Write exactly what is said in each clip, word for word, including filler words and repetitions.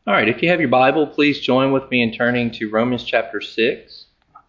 All right, if you have your Bible, please join with me in turning to Romans chapter six.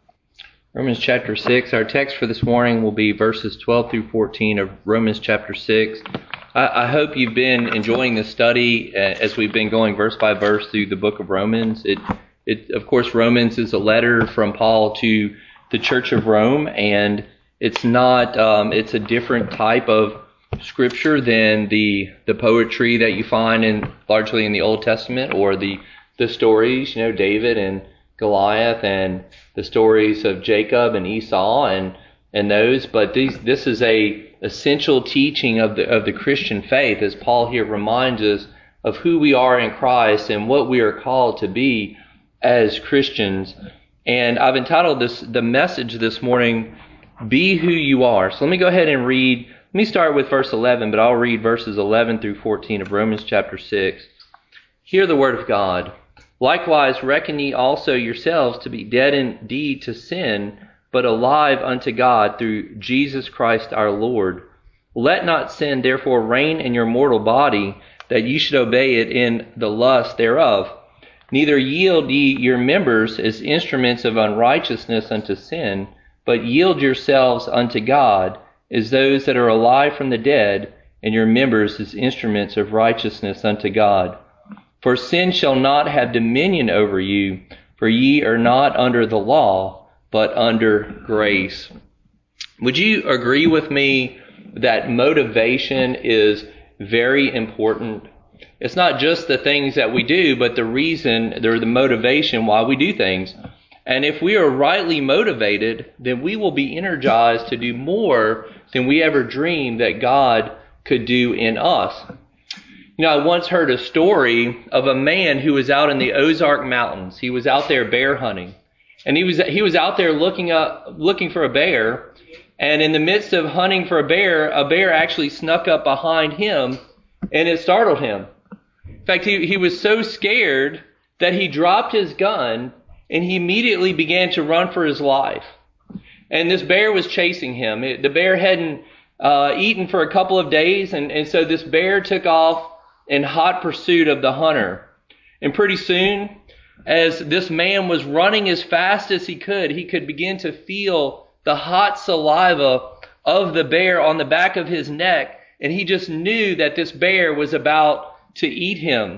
Romans chapter six. Our text for this morning will be verses twelve through fourteen of Romans chapter six. I, I hope you've been enjoying this study uh, as we've been going verse by verse through the book of Romans. It, it, of course, Romans is a letter from Paul to the Church of Rome, and it's not. Um, it's a different type of Scripture than the the poetry that you find in largely in the Old Testament, or the the stories, you know, David and Goliath, and the stories of Jacob and Esau, and and those. But these this is a essential teaching of the of the Christian faith, as Paul here reminds us of who we are in Christ and what we are called to be as Christians. And I've entitled this the message this morning, "Be Who You Are." So let me go ahead and read. Let me start with verse eleven, but I'll read verses eleven through fourteen of Romans chapter six. Hear the word of God. Likewise reckon ye also yourselves to be dead indeed to sin, but alive unto God through Jesus Christ our Lord. Let not sin therefore reign in your mortal body, that ye should obey it in the lust thereof. Neither yield ye your members as instruments of unrighteousness unto sin, but yield yourselves unto God, as those that are alive from the dead, and your members as instruments of righteousness unto God. For sin shall not have dominion over you, for ye are not under the law, but under grace. Would you agree with me that motivation is very important? It's not just the things that we do, but the reason, or the motivation why we do things. And if we are rightly motivated, then we will be energized to do more than we ever dreamed that God could do in us. You know, I once heard a story of a man who was out in the Ozark Mountains. He was out there bear hunting. And he was he was out there looking up looking for a bear. And in the midst of hunting for a bear, a bear actually snuck up behind him, and it startled him. In fact, he, he was so scared that he dropped his gun, and he immediately began to run for his life. And this bear was chasing him. It, the bear hadn't uh, eaten for a couple of days, and, and so this bear took off in hot pursuit of the hunter. And pretty soon, as this man was running as fast as he could, he could begin to feel the hot saliva of the bear on the back of his neck, and he just knew that this bear was about to eat him.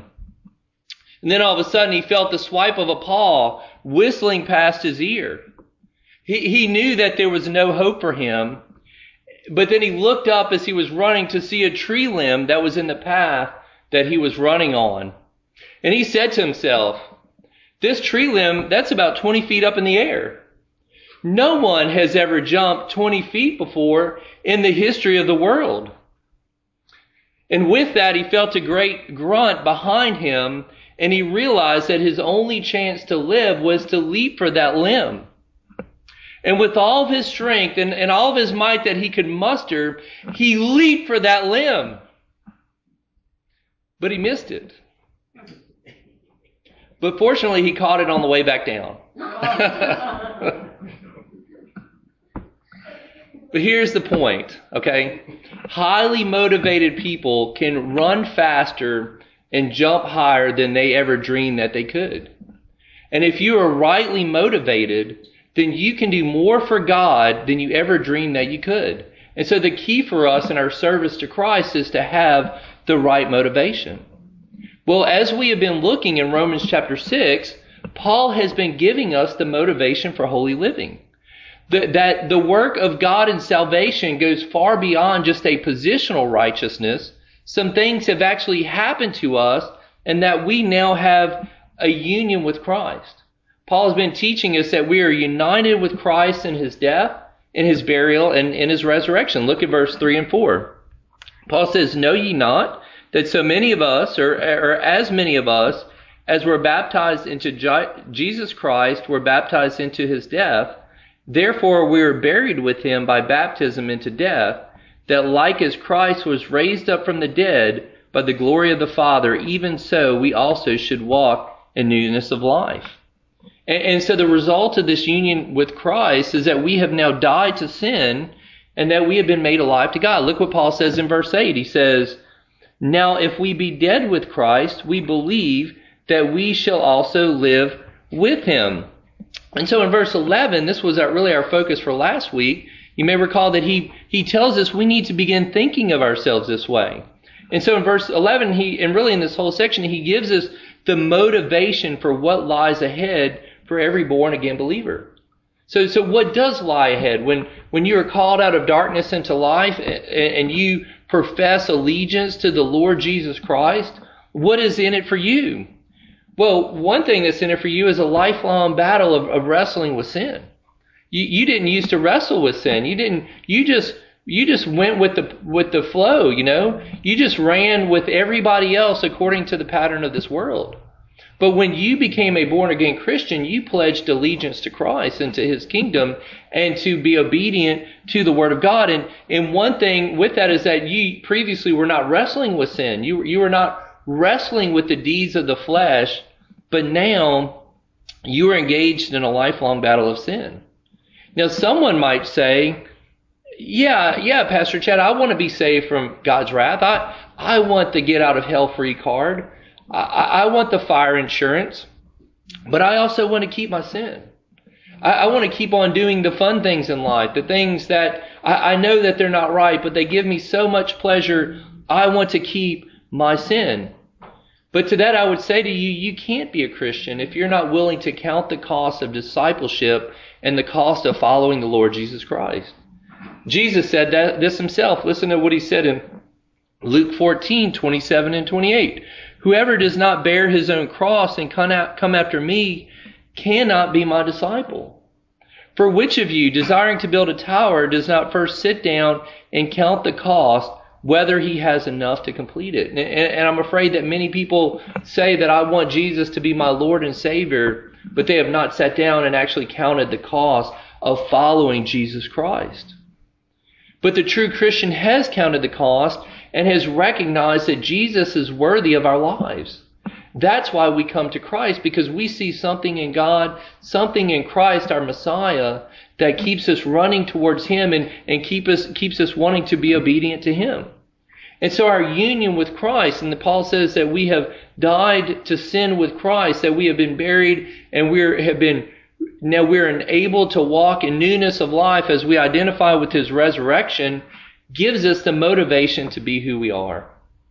And then all of a sudden, he felt the swipe of a paw whistling past his ear. He, he knew that there was no hope for him. But then he looked up as he was running to see a tree limb that was in the path that he was running on. And he said to himself, this tree limb, that's about twenty feet up in the air. No one has ever jumped twenty feet before in the history of the world. And with that, he felt a great grunt behind him, and he realized that his only chance to live was to leap for that limb. And with all of his strength and, and all of his might that he could muster, he leaped for that limb. But he missed it. But fortunately, he caught it on the way back down. But here's the point, okay? Highly motivated people can run faster and jump higher than they ever dreamed that they could. And if you are rightly motivated, then you can do more for God than you ever dreamed that you could. And so the key for us in our service to Christ is to have the right motivation. Well, as we have been looking in Romans chapter six, Paul has been giving us the motivation for holy living. The, that the work of God in salvation goes far beyond just a positional righteousness. Some things have actually happened to us, and that we now have a union with Christ. Paul has been teaching us that we are united with Christ in his death, in his burial, and in his resurrection. Look at verse three and four. Paul says, know ye not that so many of us, or, or as many of us, as were baptized into Jesus Christ, were baptized into his death? Therefore we are buried with him by baptism into death, that like as Christ was raised up from the dead by the glory of the Father, even so we also should walk in newness of life. And, and so the result of this union with Christ is that we have now died to sin, and that we have been made alive to God. Look what Paul says in verse eight. He says, now if we be dead with Christ, we believe that we shall also live with him. And so in verse eleven, this was our, really our focus for last week. You may recall that he, he tells us we need to begin thinking of ourselves this way. And so in verse eleven, he, and really in this whole section, he gives us the motivation for what lies ahead for every born-again believer. So, so what does lie ahead? When, when you are called out of darkness into life and, and you profess allegiance to the Lord Jesus Christ, what is in it for you? Well, one thing that's in it for you is a lifelong battle of, of wrestling with sin. You, you didn't used to wrestle with sin. You didn't, you just, you just went with the, with the flow, you know? You just ran with everybody else according to the pattern of this world. But when you became a born-again Christian, you pledged allegiance to Christ and to his kingdom and to be obedient to the word of God. And, and one thing with that is that you previously were not wrestling with sin. You, you were not wrestling with the deeds of the flesh, but now you are engaged in a lifelong battle of sin. Now, someone might say, yeah, yeah, Pastor Chad, I want to be saved from God's wrath. I, I want the get out of hell free card. I, I want the fire insurance, but I also want to keep my sin. I, I want to keep on doing the fun things in life, the things that I, I know that they're not right, but they give me so much pleasure. I want to keep my sin. But to that I would say to you, you can't be a Christian if you're not willing to count the cost of discipleship and the cost of following the Lord Jesus Christ. Jesus said that this himself. Listen to what he said in Luke fourteen, twenty-seven and twenty-eight. Whoever does not bear his own cross and come after me cannot be my disciple. For which of you, desiring to build a tower, does not first sit down and count the cost, whether he has enough to complete it? And, and I'm afraid that many people say that I want Jesus to be my Lord and Savior, but they have not sat down and actually counted the cost of following Jesus Christ. But the true Christian has counted the cost and has recognized that Jesus is worthy of our lives. That's why we come to Christ, because we see something in God, something in Christ, our Messiah, that keeps us running towards him and, and keep us, keeps us wanting to be obedient to him. And so our union with Christ, and Paul says that we have died to sin with Christ, that we have been buried and we have been, now we're enabled to walk in newness of life as we identify with his resurrection, gives us the motivation to be who we are.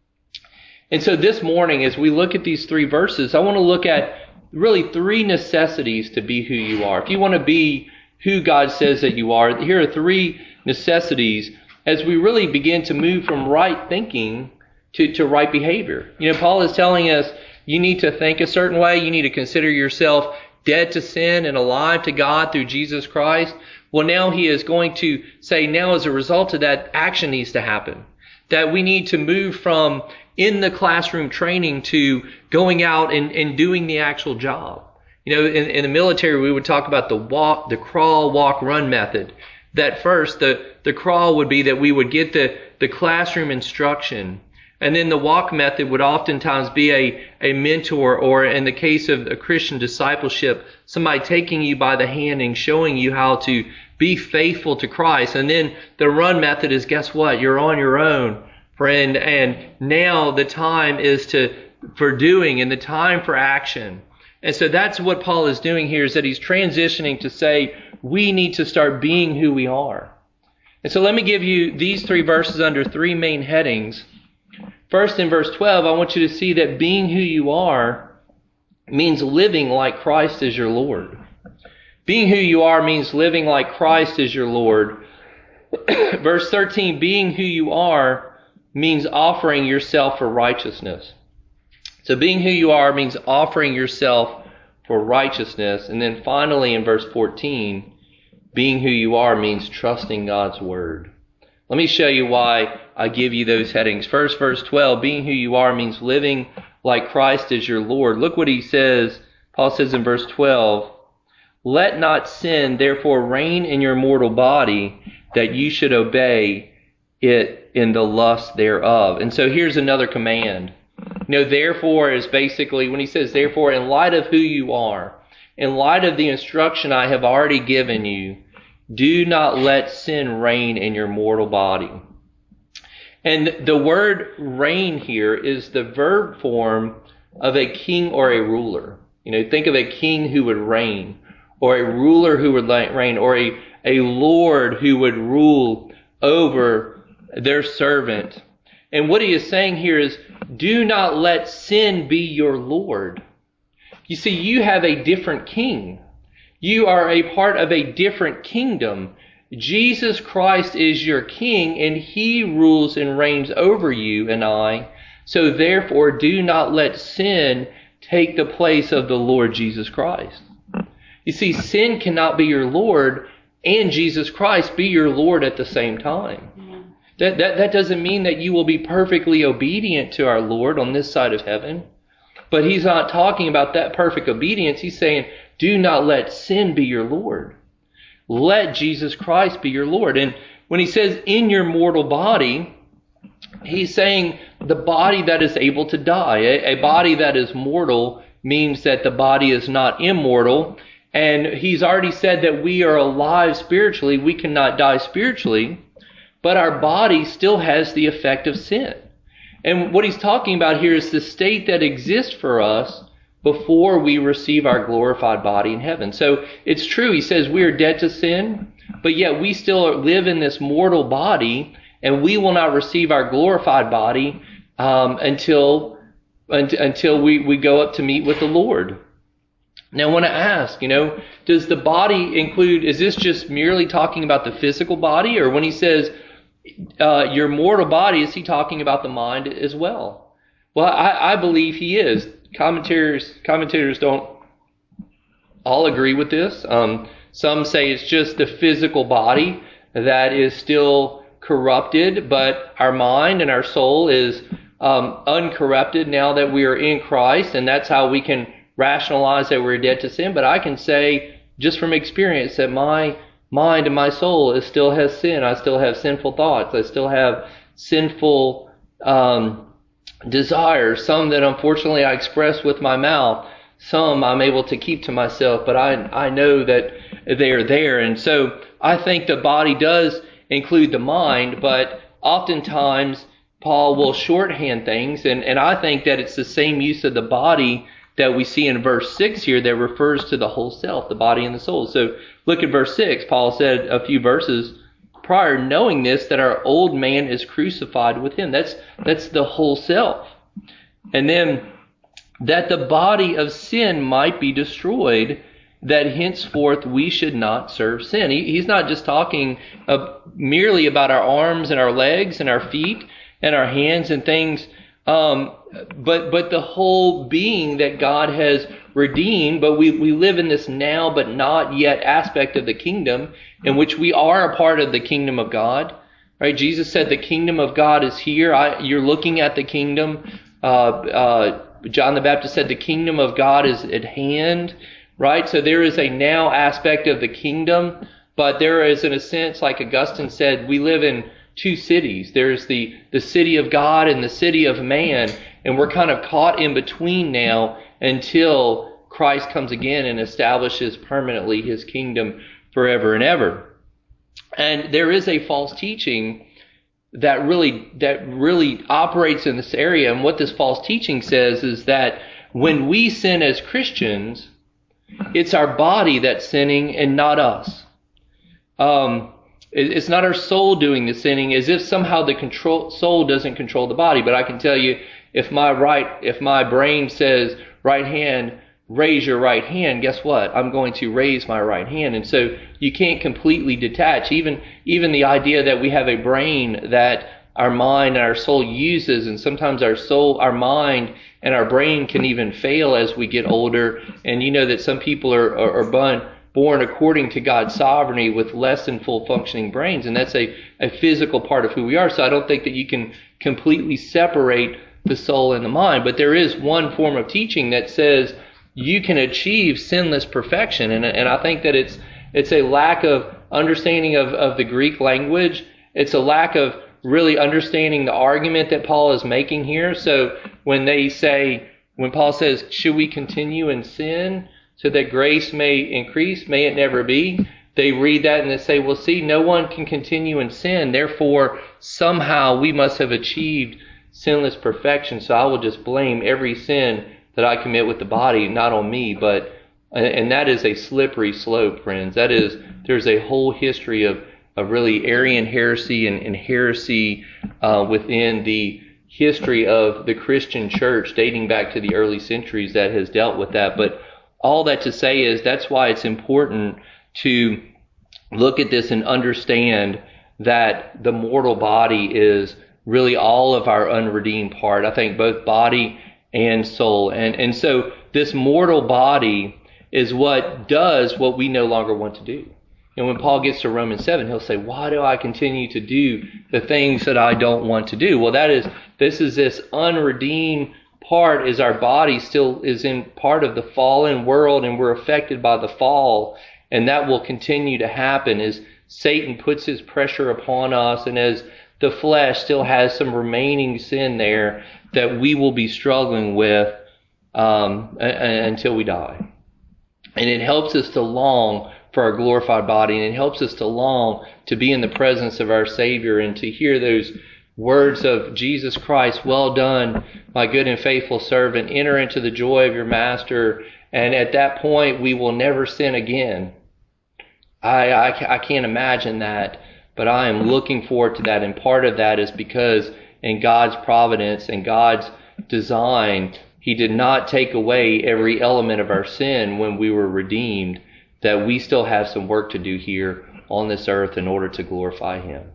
And so this morning, as we look at these three verses, I want to look at really three necessities to be who you are. If you want to be who God says that you are, here are three necessities as we really begin to move from right thinking to, to right behavior. You know, Paul is telling us you need to think a certain way. You need to consider yourself dead to sin and alive to God through Jesus Christ. Well, now he is going to say, now as a result of that, action needs to happen. That we need to move from in the classroom training to going out and, and doing the actual job. You know, in, in the military, we would talk about the walk, the crawl, walk, run method. That first, the, the crawl would be that we would get the, the classroom instruction. And then the walk method would oftentimes be a, a mentor, or in the case of a Christian discipleship, somebody taking you by the hand and showing you how to be faithful to Christ. And then the run method is, guess what? You're on your own, friend. And now the time is to for doing and the time for action. And so that's what Paul is doing here, is that he's transitioning to say we need to start being who we are. And so let me give you these three verses under three main headings. First, in verse twelve, I want you to see that being who you are means living like Christ is your Lord. Being who you are means living like Christ is your Lord. Verse thirteen, being who you are means offering yourself for righteousness. So being who you are means offering yourself for righteousness. And then finally in verse fourteen, being who you are means trusting God's word. Let me show you why I give you those headings. First, verse twelve, being who you are means living like Christ is your Lord. Look what he says. Paul says in verse twelve, let not sin therefore reign in your mortal body, that you should obey it in the lust thereof. And so here's another command. You know, therefore is basically, when he says therefore, in light of who you are, in light of the instruction I have already given you, do not let sin reign in your mortal body. And the word reign here is the verb form of a king or a ruler. You know, think of a king who would reign, or a ruler who would reign, or a, a lord who would rule over their servant. And what he is saying here is, do not let sin be your lord. You see, you have a different king. You are a part of a different kingdom. Jesus Christ is your king, and he rules and reigns over you and I. So therefore, do not let sin take the place of the Lord Jesus Christ. You see, sin cannot be your Lord and Jesus Christ be your Lord at the same time. That, that, that doesn't mean that you will be perfectly obedient to our Lord on this side of heaven. But he's not talking about that perfect obedience. He's saying, do not let sin be your Lord. Let Jesus Christ be your Lord. And when he says in your mortal body, he's saying the body that is able to die. A, a body that is mortal means that the body is not immortal. And he's already said that we are alive spiritually. We cannot die spiritually. But our body still has the effect of sin. And what he's talking about here is the state that exists for us before we receive our glorified body in heaven. So it's true, he says we are dead to sin, but yet we still live in this mortal body, and we will not receive our glorified body um, until until we, we go up to meet with the Lord. Now I want to ask, you know, does the body include, is this just merely talking about the physical body? Or when he says uh, your mortal body, is he talking about the mind as well? Well, I, I believe he is. Commentators commentators don't all agree with this. Um, some say it's just the physical body that is still corrupted, but our mind and our soul is um, uncorrupted now that we are in Christ, and that's how we can rationalize that we're dead to sin. But I can say just from experience that my mind and my soul is still has sin. I still have sinful thoughts. I still have sinful um desires, some that unfortunately I express with my mouth, some I'm able to keep to myself, but I I know that they are there. And so I think the body does include the mind, but oftentimes Paul will shorthand things, and, and I think that it's the same use of the body that we see in verse six here that refers to the whole self, the body and the soul. So look at verse six. Paul said a few verses prior, knowing this, that our old man is crucified with him. That's that's the whole self. And then that the body of sin might be destroyed, that henceforth we should not serve sin. He, he's not just talking uh, merely about our arms and our legs and our feet and our hands and things, um, but but the whole being that God has redeemed. But we, we live in this now but not yet aspect of the kingdom, in which we are a part of the kingdom of God. Right? Jesus said the kingdom of God is here. I, you're looking at the kingdom. Uh, uh, John the Baptist said the kingdom of God is at hand. Right? So there is a now aspect of the kingdom, but there is, in a sense, like Augustine said, we live in two cities. There's the, the city of God and the city of man, and we're kind of caught in between now until Christ comes again and establishes permanently his kingdom forever and ever. And there is a false teaching that really that really operates in this area, and what this false teaching says is that when we sin as Christians, it's our body that's sinning and not us. Um, it's not our soul doing the sinning, as if somehow the control, soul doesn't control the body. But I can tell you, if my right, if my brain says right hand, raise your right hand, guess what? I'm going to raise my right hand. And so you can't completely detach. Even even the idea that we have a brain that our mind and our soul uses, and sometimes our soul, our mind and our brain can even fail as we get older. And you know that some people are are, are born, born according to God's sovereignty with less than full functioning brains, and that's a, a physical part of who we are. So I don't think that you can completely separate the soul and the mind. But there is one form of teaching that says you can achieve sinless perfection, and and I think that it's it's a lack of understanding of, of the Greek language. It's a lack of really understanding the argument that Paul is making here. So when they say, when Paul says, should we continue in sin so that grace may increase? May it never be. They read that and they say, well, see, no one can continue in sin. Therefore, somehow we must have achieved sinless perfection. So I will just blame every sin that I commit with the body, not on me, but, and that is a slippery slope, friends. That is, there's a whole history of, of really Arian heresy and, and heresy uh, within the history of the Christian church dating back to the early centuries that has dealt with that. But all that to say is that's why it's important to look at this and understand that the mortal body is really all of our unredeemed part. I think both body and soul. And, and so this mortal body is what does what we no longer want to do. And when Paul gets to Romans seven, he'll say, why do I continue to do the things that I don't want to do? Well, that is, this is this unredeemed part, is our body still is in part of the fallen world, and we're affected by the fall. And that will continue to happen as Satan puts his pressure upon us, and as the flesh still has some remaining sin there that we will be struggling with um, a- a- until we die. And it helps us to long for our glorified body, and it helps us to long to be in the presence of our Savior and to hear those words of Jesus Christ, well done, my good and faithful servant, enter into the joy of your master. And at that point, we will never sin again. I, I, I can't imagine that, but I am looking forward to that. And part of that is because in God's providence and God's design, He did not take away every element of our sin when we were redeemed, that we still have some work to do here on this earth in order to glorify Him.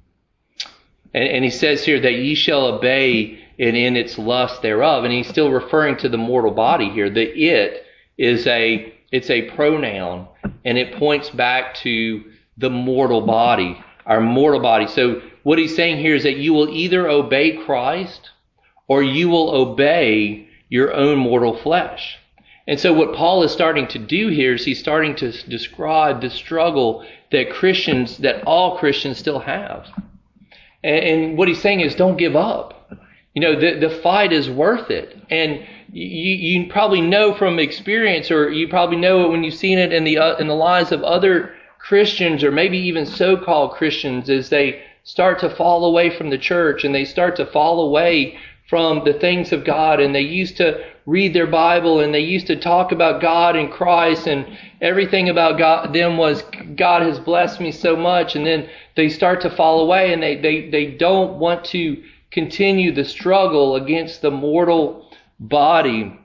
And, and He says here that ye shall obey it in its lust thereof. And He's still referring to the mortal body here. The it is a, it's a pronoun, and it points back to the mortal body, our mortal body. So what He's saying here is that you will either obey Christ or you will obey your own mortal flesh. And so what Paul is starting to do here is he's starting to describe the struggle that Christians, that all Christians still have. And, and what he's saying is, don't give up. You know, the, the fight is worth it. And you, you probably know from experience, or you probably know it when you've seen it in the, uh, in the lives of other Christians, or maybe even so-called Christians, as they start to fall away from the church and they start to fall away from the things of God, and they used to read their Bible, and they used to talk about God and Christ, and everything about God, them was, God has blessed me so much, and then they start to fall away, and they, they, they don't want to continue the struggle against the mortal body.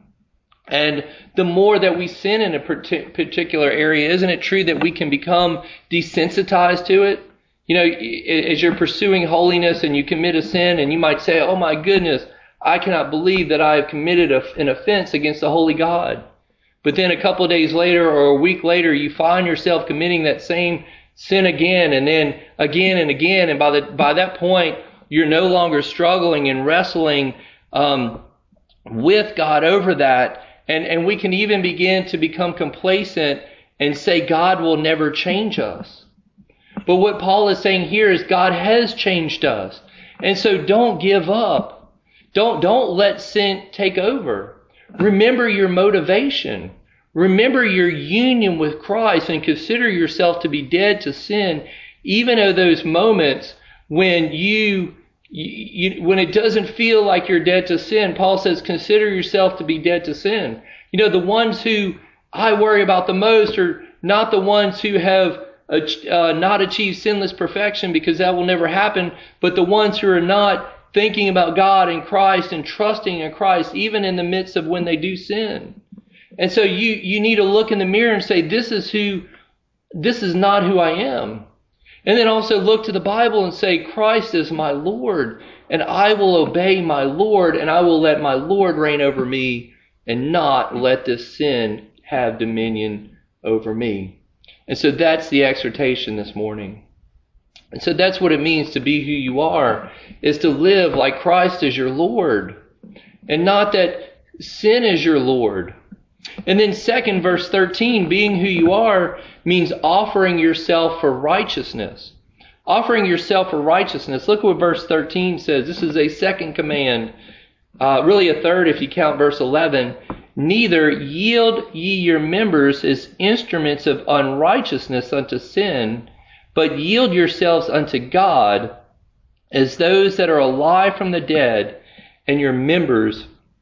And the more that we sin in a particular area, isn't it true that we can become desensitized to it? You know, as you're pursuing holiness and you commit a sin, and you might say, oh my goodness, I cannot believe that I have committed a, an offense against the holy God. But then a couple of days later or a week later, you find yourself committing that same sin again, and then again and again. And by the by that point, you're no longer struggling and wrestling um, with God over that. And, and we can even begin to become complacent and say God will never change us. But what Paul is saying here is God has changed us. And so don't give up. Don't, don't let sin take over. Remember your motivation. Remember your union with Christ, and consider yourself to be dead to sin, even at those moments when you, you, when it doesn't feel like you're dead to sin. Paul says, consider yourself to be dead to sin. You know, the ones who I worry about the most are not the ones who have uh, not achieved sinless perfection, because that will never happen, but the ones who are not thinking about God and Christ and trusting in Christ, even in the midst of when they do sin. And so you, you need to look in the mirror and say, this is who, this is not who I am. And then also look to the Bible and say, Christ is my Lord, and I will obey my Lord, and I will let my Lord reign over me, and not let this sin have dominion over me. And so that's the exhortation this morning. And so that's what it means to be who you are, is to live like Christ is your Lord, and not that sin is your Lord. And then second, verse thirteen, being who you are means offering yourself for righteousness. Offering yourself for righteousness. Look what verse thirteen says. This is a second command, uh, really a third if you count verse eleven. Neither yield ye your members as instruments of unrighteousness unto sin, but yield yourselves unto God as those that are alive from the dead, and your members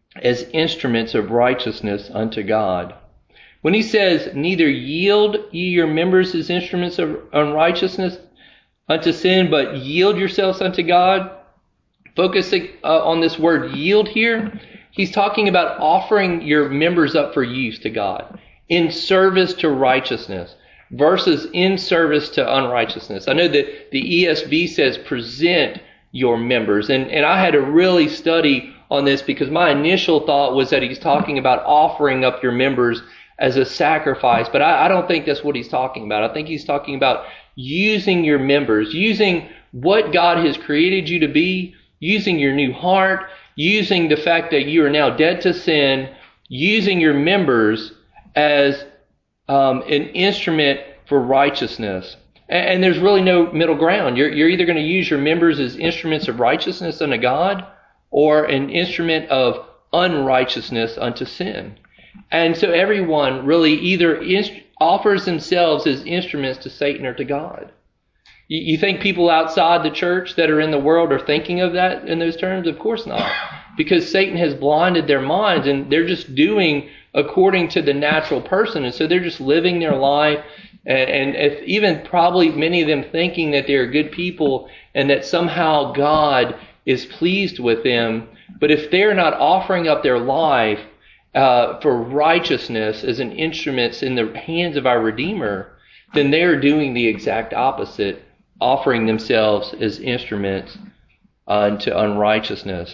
as instruments of righteousness unto God. When he says, neither yield ye your members as instruments of unrighteousness unto sin, but yield yourselves unto God, focusing uh, on this word yield here, he's talking about offering your members up for use to God in service to righteousness versus in service to unrighteousness. I know that the E S V says present your members, and, and I had to really study on this because my initial thought was that he's talking about offering up your members as a sacrifice, but I, I don't think that's what he's talking about. I think he's talking about using your members, using what God has created you to be, using your new heart, using the fact that you are now dead to sin, using your members as um, an instrument for righteousness. And, and there's really no middle ground. You're, you're either going to use your members as instruments of righteousness unto God or an instrument of unrighteousness unto sin. And so everyone really either inst- offers themselves as instruments to Satan or to God. You, you think people outside the church that are in the world are thinking of that in those terms? Of course not. Because Satan has blinded their minds and they're just doing according to the natural person. And so they're just living their life. And, and if even probably many of them thinking that they're good people and that somehow God is pleased with them. But if they're not offering up their life Uh, for righteousness as an instrument in the hands of our Redeemer, then they are doing the exact opposite, offering themselves as instruments unto unrighteousness.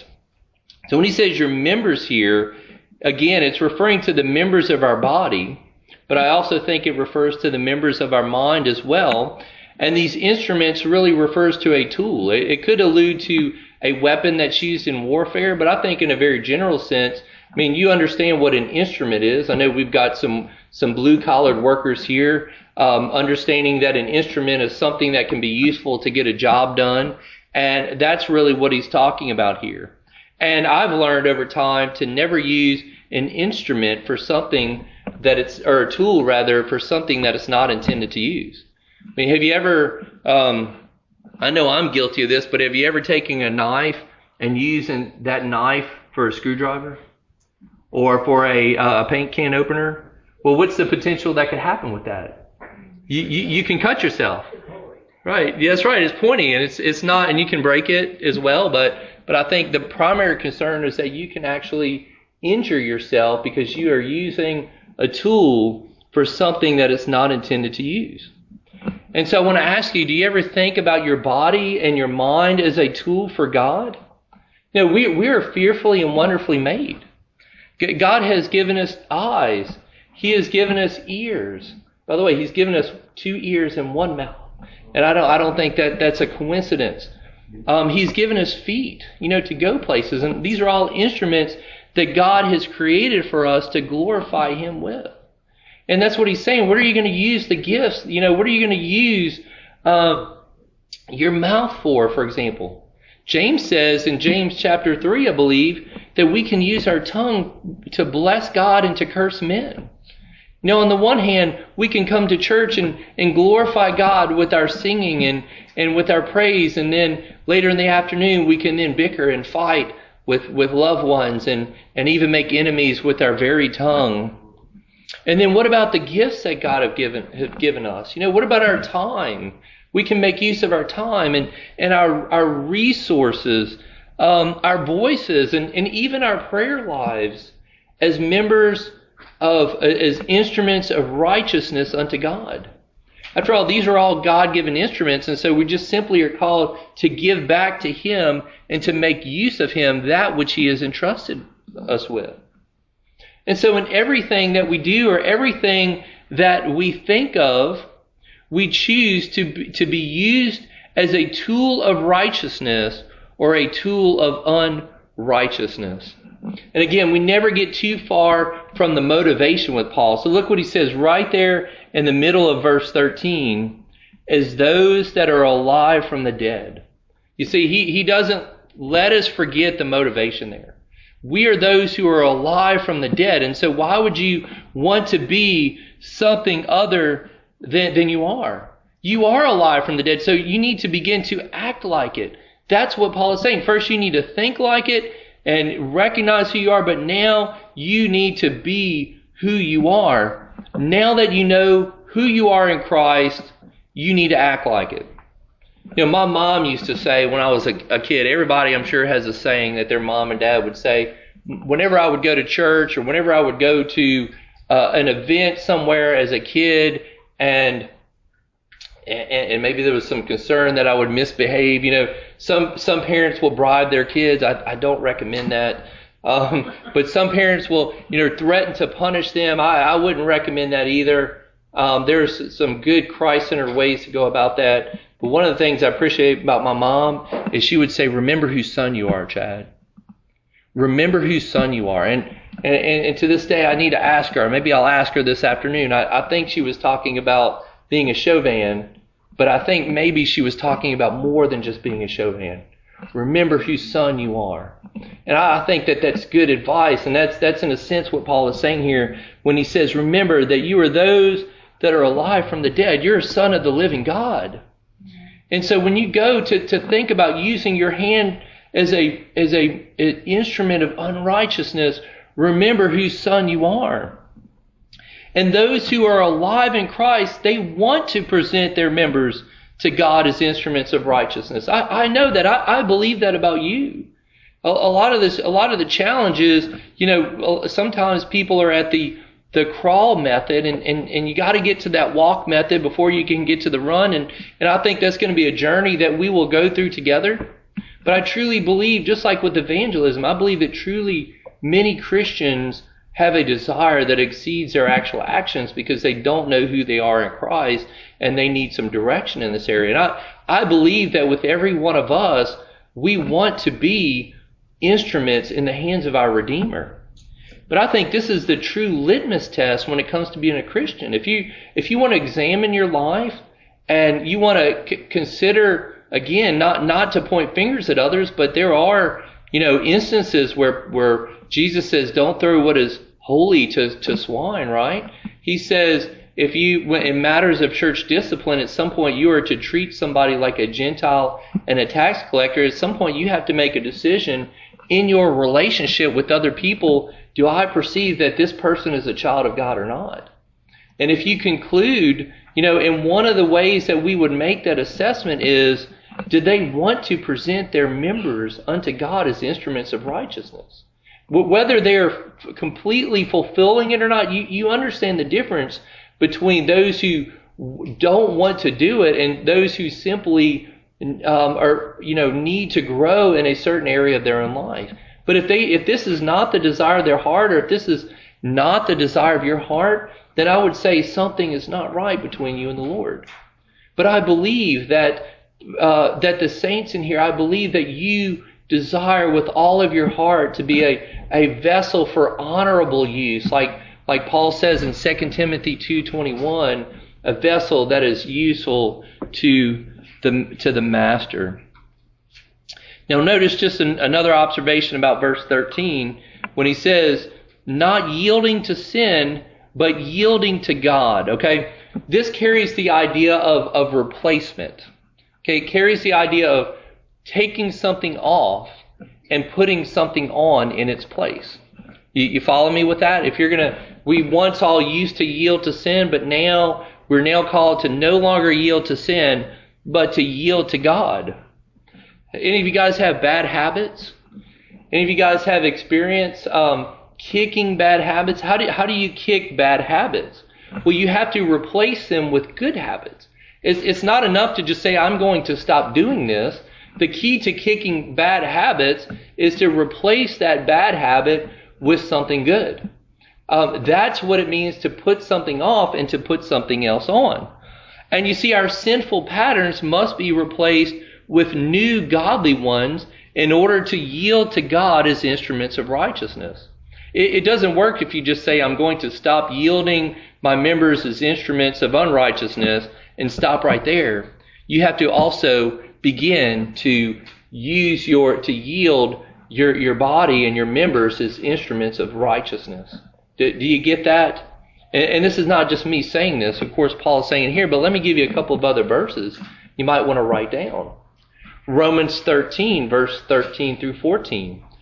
So when he says your members here, again, it's referring to the members of our body, but I also think it refers to the members of our mind as well. And these instruments really refers to a tool. It, it could allude to a weapon that's used in warfare, but I think in a very general sense, I mean, you understand what an instrument is. I know we've got some, some blue-collared workers here, um, understanding that an instrument is something that can be useful to get a job done. And that's really what he's talking about here. And I've learned over time to never use an instrument for something that it's, or a tool rather, for something that it's not intended to use. I mean, have you ever, um, I know I'm guilty of this, but have you ever taken a knife and using that knife for a screwdriver? Or for a, uh, a paint can opener? Well, what's the potential that could happen with that? You, you, you can cut yourself. Right. Yeah, that's right. It's pointy and it's, it's not, and you can break it as well. But, but I think the primary concern is that you can actually injure yourself because you are using a tool for something that it's not intended to use. And so I want to ask you, do you ever think about your body and your mind as a tool for God? You know, we, we are fearfully and wonderfully made. God has given us eyes. He has given us ears. By the way, He's given us two ears and one mouth. And I don't I don't think that that's a coincidence. Um, he's given us feet, you know, to go places. And these are all instruments that God has created for us to glorify Him with. And that's what He's saying. What are you going to use the gifts? You know, what are you going to use uh, your mouth for, for example? James says in James chapter three, I believe, that we can use our tongue to bless God and to curse men. You know, on the one hand, we can come to church and, and glorify God with our singing and, and with our praise. And then later in the afternoon, we can then bicker and fight with, with loved ones and, and even make enemies with our very tongue. And then what about the gifts that God have given, have given us? You know, what about our time? We can make use of our time and, and our, our resources, um, our voices, and, and even our prayer lives as members of, as instruments of righteousness unto God. After all, these are all God-given instruments, and so we just simply are called to give back to Him and to make use of Him that which He has entrusted us with. And so in everything that we do or everything that we think of, we choose to be, to be used as a tool of righteousness or a tool of unrighteousness. And again, we never get too far from the motivation with Paul. So look what he says right there in the middle of verse thirteen, as those that are alive from the dead. You see, he, he doesn't let us forget the motivation there. We are those who are alive from the dead. And so why would you want to be something other than, than you are? You are alive from the dead, so you need to begin to act like it. That's what Paul is saying. First, you need to think like it, and recognize who you are, but now you need to be who you are. Now that you know who you are in Christ, you need to act like it. You know, my mom used to say when I was a, a kid, everybody I'm sure has a saying that their mom and dad would say, whenever I would go to church or whenever I would go to uh, an event somewhere as a kid, and, and and maybe there was some concern that I would misbehave. You know, some some parents will bribe their kids. I, I don't recommend that. Um, but some parents will, you know, threaten to punish them. I, I wouldn't recommend that either. Um, there's some good Christ-centered ways to go about that. But one of the things I appreciate about my mom is she would say, remember whose son you are, Chad. Remember whose son you are. And, and, and to this day, I need to ask her. Maybe I'll ask her this afternoon. I, I think she was talking about being a Chauvin, but I think maybe she was talking about more than just being a Chauvin. Remember whose son you are. And I think that that's good advice. And that's, that's in a sense what Paul is saying here when he says, remember that you are those that are alive from the dead. You're a son of the living God. And so when you go to, to think about using your hand as a as a an instrument of unrighteousness, remember whose son you are. And those who are alive in Christ, they want to present their members to God as instruments of righteousness. I, I know that. I, I believe that about you. A, a lot of this, a lot of the challenges, you know, sometimes people are at the the crawl method, and, and, and you got to get to that walk method before you can get to the run. And, and I think that's going to be a journey that we will go through together. But I truly believe, just like with evangelism, I believe that truly many Christians have a desire that exceeds their actual actions because they don't know who they are in Christ and they need some direction in this area. And I, I believe that with every one of us, we want to be instruments in the hands of our Redeemer. But I think this is the true litmus test when it comes to being a Christian. If you if you want to examine your life and you want to c- consider, again, not not to point fingers at others, but there are, you know, instances where where Jesus says, don't throw what is holy to, to swine, right? He says, if you, in matters of church discipline, at some point you are to treat somebody like a Gentile and a tax collector. At some point you have to make a decision in your relationship with other people. Do I perceive that this person is a child of God or not? And if you conclude, you know, and one of the ways that we would make that assessment is, did they want to present their members unto God as instruments of righteousness? Whether they're completely fulfilling it or not, you, you understand the difference between those who don't want to do it and those who simply um, are, you know, need to grow in a certain area of their own life. But if they, if this is not the desire of their heart, or if this is not the desire of your heart, then I would say something is not right between you and the Lord. But I believe that uh, that the saints in here, I believe that you desire with all of your heart to be a, a vessel for honorable use, like like Paul says in Second Timothy two twenty-one, a vessel that is useful to the to the master. Now notice just an, another observation about verse thirteen when he says, not yielding to sin, but yielding to God. Okay, this carries the idea of, of replacement. Okay, it carries the idea of taking something off and putting something on in its place. You, you follow me with that? If you're gonna, we once all used to yield to sin, but now we're now called to no longer yield to sin, but to yield to God. Any of you guys have bad habits? Any of you guys have experience um, kicking bad habits? How do how do you kick bad habits? Well, you have to replace them with good habits. It's it's not enough to just say, I'm going to stop doing this. The key to kicking bad habits is to replace that bad habit with something good. Um, that's what it means to put something off and to put something else on. And you see, our sinful patterns must be replaced with new godly ones in order to yield to God as instruments of righteousness. It, it doesn't work if you just say, I'm going to stop yielding my members as instruments of unrighteousness and stop right there. You have to also begin to use your, to yield your, your body and your members as instruments of righteousness. Do, do you get that? And, and this is not just me saying this. Of course, Paul is saying it here, but let me give you a couple of other verses you might want to write down. Romans thirteen, verse thirteen through fourteen.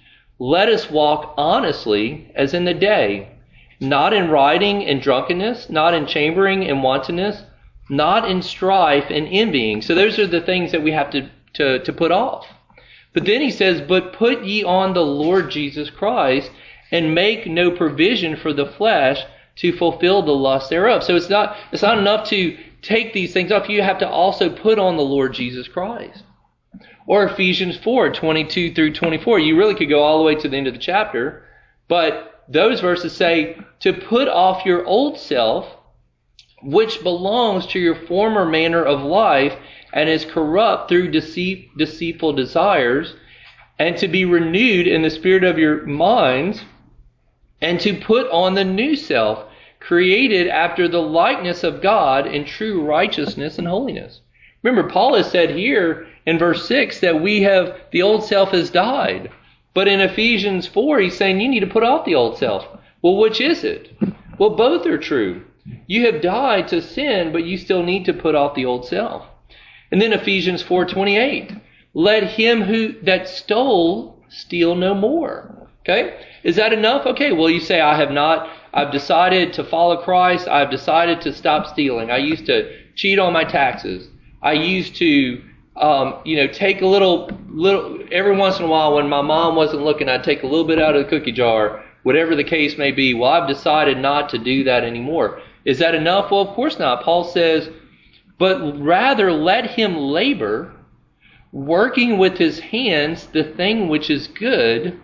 let us walk honestly as in the day, not in rioting and drunkenness, not in chambering and wantonness, not in strife and envying. So those are the things that we have to, to, to put off. But then he says, but put ye on the Lord Jesus Christ, and make no provision for the flesh to fulfill the lust thereof. So it's not, it's not enough to take these things off. You have to also put on the Lord Jesus Christ. Or Ephesians four, twenty-two through twenty-four. You really could go all the way to the end of the chapter. But those verses say to put off your old self, which belongs to your former manner of life and is corrupt through deceit, deceitful desires, and to be renewed in the spirit of your minds, and to put on the new self, created after the likeness of God in true righteousness and holiness. Remember, Paul has said here in verse six that we have, the old self has died. But in Ephesians four, he's saying you need to put off the old self. Well, which is it? Well, both are true. You have died to sin, but you still need to put off the old self. And then Ephesians four twenty-eight, let him who that stole steal no more. Okay? Is that enough? Okay, well, you say, I have not, I've decided to follow Christ. I've decided to stop stealing. I used to cheat on my taxes. I used to, um, you know, take a little, little, every once in a while when my mom wasn't looking, I'd take a little bit out of the cookie jar, whatever the case may be. Well, I've decided not to do that anymore. Is that enough? Well, of course not. Paul says, but rather let him labor, working with his hands the thing which is good.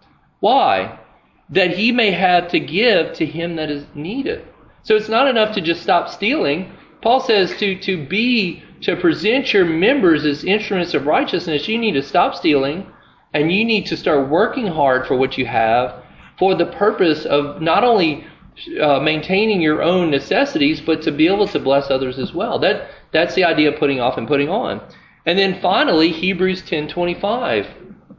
Why? That he may have to give to him that is needed. So it's not enough to just stop stealing. Paul says to, to be, to present your members as instruments of righteousness, you need to stop stealing, and you need to start working hard for what you have for the purpose of not only uh, maintaining your own necessities, but to be able to bless others as well. That That's the idea of putting off and putting on. And then finally, Hebrews ten twenty-five.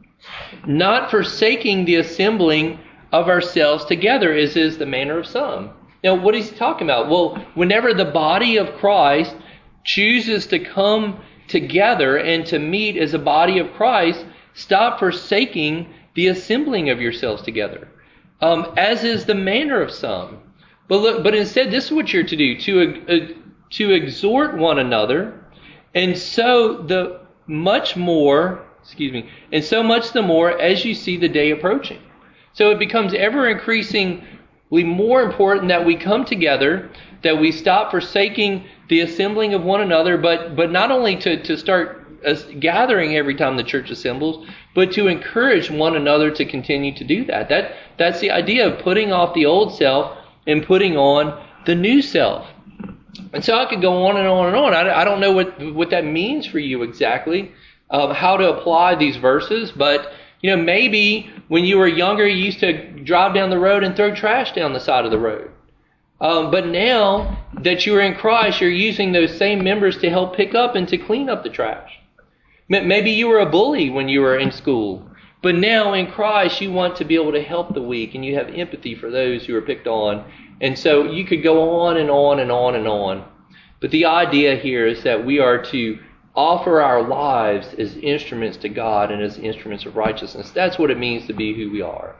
Not forsaking the assembling of ourselves together, as is the manner of some. Now, what is he talking about? Well, whenever the body of Christ chooses to come together and to meet as a body of Christ, stop forsaking the assembling of yourselves together, um, as is the manner of some. But look, but instead, this is what you're to do: to uh, to exhort one another, and so the much more, excuse me, and so much the more as you see the day approaching. So it becomes ever increasingly more important that we come together, that we stop forsaking the assembling of one another, but but not only to, to start gathering every time the church assembles, but to encourage one another to continue to do that. That that's the idea of putting off the old self and putting on the new self. And so I could go on and on and on. I, I don't know what, what that means for you exactly, um, how to apply these verses, but you know, maybe when you were younger, you used to drive down the road and throw trash down the side of the road. Um, but now that you are in Christ, you're using those same members to help pick up and to clean up the trash. Maybe you were a bully when you were in school, but now in Christ, you want to be able to help the weak, and you have empathy for those who are picked on. And so you could go on and on and on and on. But the idea here is that we are to offer our lives as instruments to God and as instruments of righteousness. That's what it means to be who we are.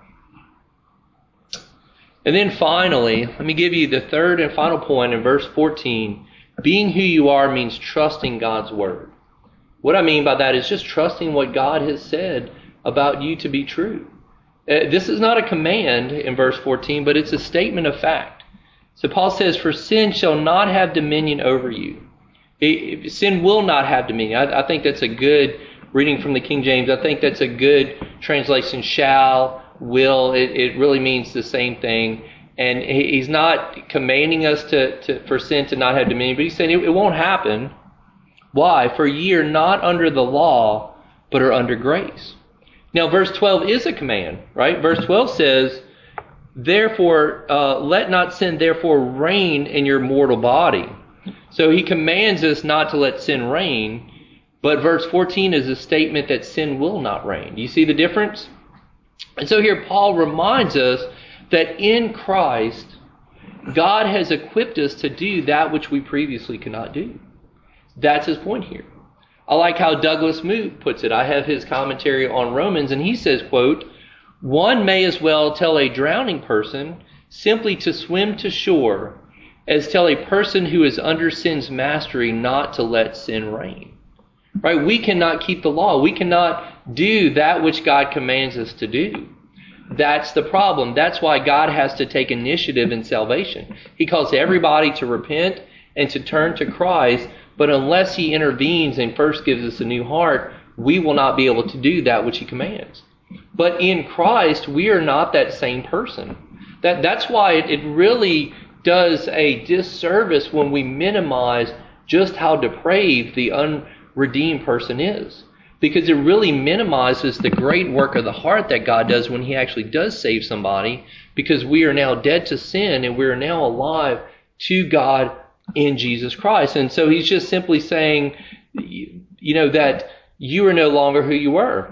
And then finally, let me give you the third and final point in verse fourteen. Being who you are means trusting God's word. What I mean by that is just trusting what God has said about you to be true. Uh, this is not a command in verse fourteen, but it's a statement of fact. So Paul says, for sin shall not have dominion over you. It, sin will not have dominion. I, I think that's a good reading from the King James. I think that's a good translation. Shall, will. It, it really means the same thing. And he, he's not commanding us to, to for sin to not have dominion, but he's saying it, it won't happen. Why? For ye are not under the law, but are under grace. Now, verse twelve is a command, right? Verse twelve says, therefore, uh, let not sin therefore reign in your mortal body. So he commands us not to let sin reign, but verse fourteen is a statement that sin will not reign. Do you see the difference? And so here Paul reminds us that in Christ, God has equipped us to do that which we previously could not do. That's his point here. I like how Douglas Moo puts it. I have his commentary on Romans, and he says, quote, One may as well tell a drowning person simply to swim to shore as tell a person who is under sin's mastery not to let sin reign. Right? We cannot keep the law. We cannot do that which God commands us to do. That's the problem. That's why God has to take initiative in salvation. He calls everybody to repent and to turn to Christ, but unless he intervenes and first gives us a new heart, we will not be able to do that which he commands. But in Christ, we are not that same person. That, that's why it, it really does a disservice when we minimize just how depraved the unredeemed person is. Because it really minimizes the great work of the heart that God does when he actually does save somebody, because we are now dead to sin and we are now alive to God in Jesus Christ. And so he's just simply saying, you know, that you are no longer who you were.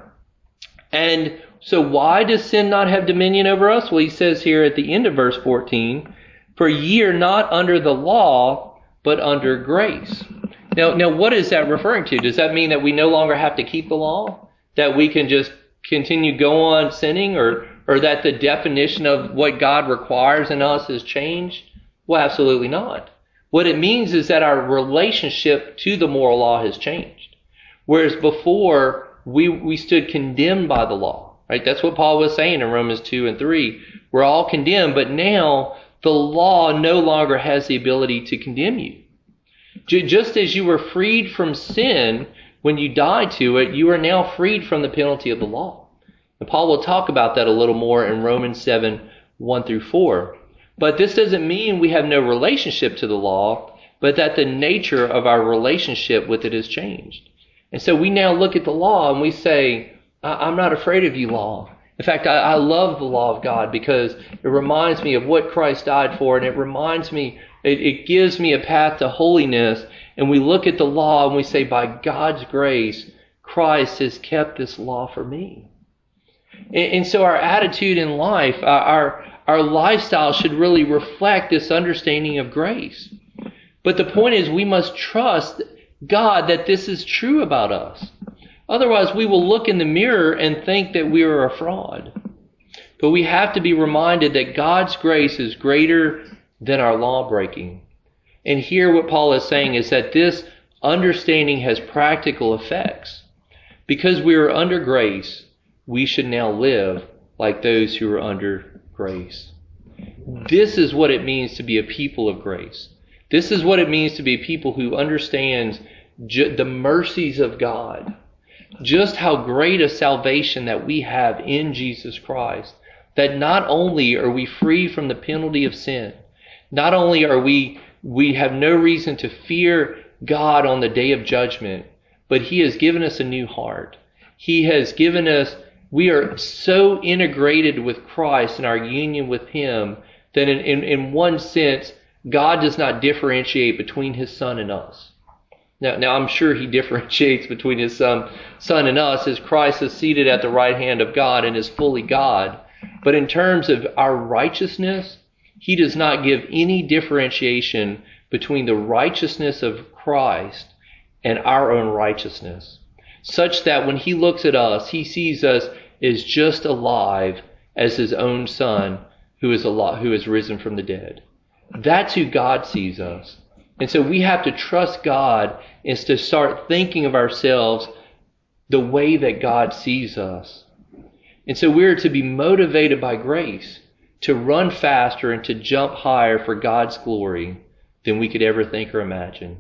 And so why does sin not have dominion over us? Well, he says here at the end of verse fourteen, for ye are not under the law, but under grace. Now, now, what is that referring to? Does that mean that we no longer have to keep the law? That we can just continue go on sinning? Or, or that the definition of what God requires in us has changed? Well, absolutely not. What it means is that our relationship to the moral law has changed. Whereas before, we, we stood condemned by the law. Right? That's what Paul was saying in Romans two and three. We're all condemned, but now the law no longer has the ability to condemn you. Just as you were freed from sin when you died to it, you are now freed from the penalty of the law. And Paul will talk about that a little more in Romans seven, one through four. But this doesn't mean we have no relationship to the law, but that the nature of our relationship with it has changed. And so we now look at the law and we say, I'm not afraid of you, law. In fact, I, I love the law of God because it reminds me of what Christ died for, and it reminds me, it, it gives me a path to holiness. And we look at the law and we say, by God's grace, Christ has kept this law for me. And, and so our attitude in life, our, our our lifestyle should really reflect this understanding of grace. But the point is, we must trust God that this is true about us. Otherwise, we will look in the mirror and think that we are a fraud. But we have to be reminded that God's grace is greater than our law breaking. And here what Paul is saying is that this understanding has practical effects. Because we are under grace, we should now live like those who are under grace. This is what it means to be a people of grace. This is what it means to be a people who understands ju- the mercies of God. Just how great a salvation that we have in Jesus Christ. That not only are we free from the penalty of sin, not only are we, we have no reason to fear God on the day of judgment, but he has given us a new heart. He has given us, we are so integrated with Christ in our union with him that in, in, in one sense, God does not differentiate between his Son and us. Now, now I'm sure he differentiates between his son, son and us as Christ is seated at the right hand of God and is fully God. But in terms of our righteousness, he does not give any differentiation between the righteousness of Christ and our own righteousness, such that when he looks at us, he sees us as just alive as his own Son who is alive, who is risen from the dead. That's who God sees us. And so we have to trust God is to start thinking of ourselves the way that God sees us. And so we're to be motivated by grace to run faster and to jump higher for God's glory than we could ever think or imagine.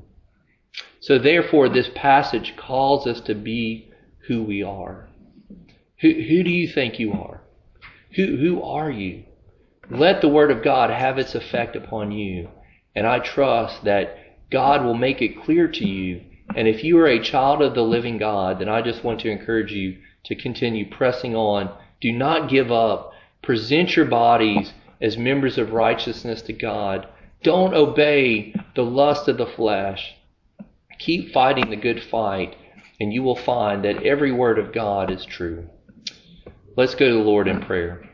So therefore, this passage calls us to be who we are. Who, who do you think you are? Who, who are you? Let the Word of God have its effect upon you. And I trust that God will make it clear to you. And if you are a child of the living God, then I just want to encourage you to continue pressing on. Do not give up. Present your bodies as members of righteousness to God. Don't obey the lust of the flesh. Keep fighting the good fight, and you will find that every word of God is true. Let's go to the Lord in prayer.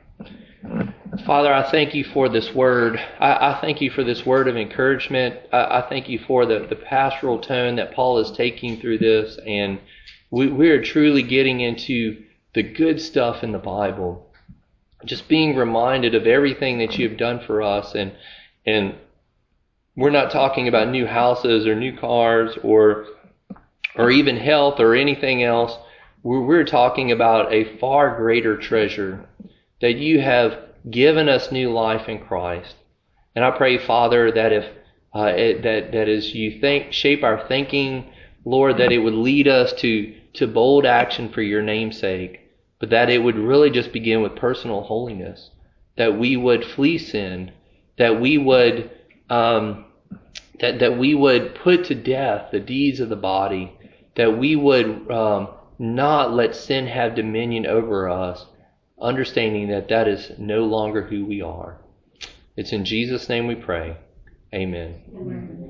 Father, I thank you for this word. I, I thank you for this word of encouragement. I, I thank you for the, the pastoral tone that Paul is taking through this. And we, we are truly getting into the good stuff in the Bible. just being reminded of everything that you have done for us. And and we're not talking about new houses or new cars or or even health or anything else. We're, we're talking about a far greater treasure, that you have given us new life in Christ. And I pray, Father, that if uh, it, that that as you think, shape our thinking, Lord, that it would lead us to to bold action for your name's sake, but that it would really just begin with personal holiness, that we would flee sin, that we would um, that that we would put to death the deeds of the body, that we would um, not let sin have dominion over us, understanding that that is no longer who we are. It's in Jesus' name we pray. Amen. Amen.